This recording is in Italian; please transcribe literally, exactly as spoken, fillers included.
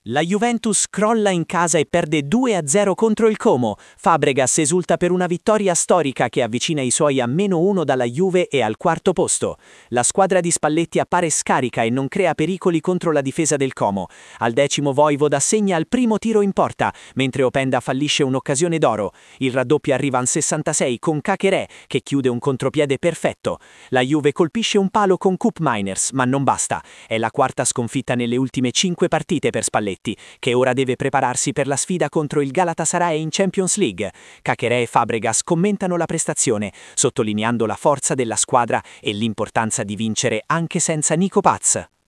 La Juventus crolla in casa e perde due a zero contro il Como. Fabregas esulta per una vittoria storica che avvicina i suoi a meno uno dalla Juve e al quarto posto. La squadra di Spalletti appare scarica e non crea pericoli contro la difesa del Como. Al decimo Vojvoda segna al primo tiro in porta, mentre Openda fallisce un'occasione d'oro. Il raddoppio arriva al sessantasei con Caqueré, che chiude un contropiede perfetto. La Juve colpisce un palo con Koop Meiners, ma non basta. È la quarta sconfitta nelle ultime cinque partite per Spalletti, che ora deve prepararsi per la sfida contro il Galatasaray in Champions League. Caqueré e Fabregas commentano la prestazione, sottolineando la forza della squadra e l'importanza di vincere anche senza Nico Paz.